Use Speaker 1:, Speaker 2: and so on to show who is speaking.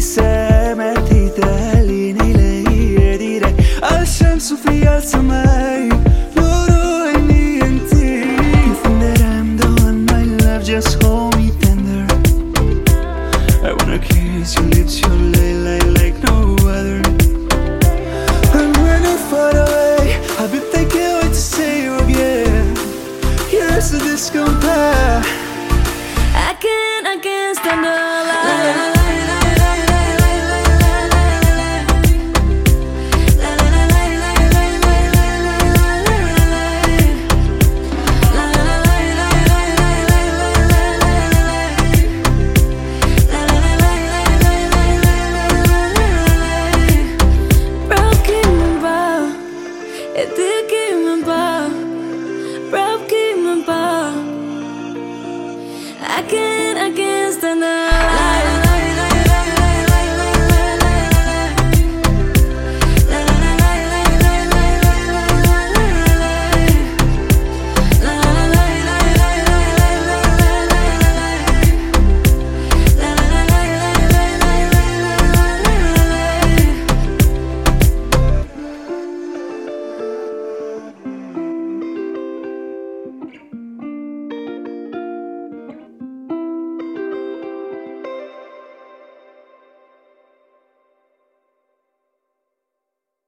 Speaker 1: mettite lì nei lei e direi al senso fialza mai loro e niente. Anything that I'm doing, my love, just hold me tender. I wanna kiss your lips, your lay like no other. And when you're far away, I bet I can't wait to see you again. Here's the disco path.
Speaker 2: I can't stand the light.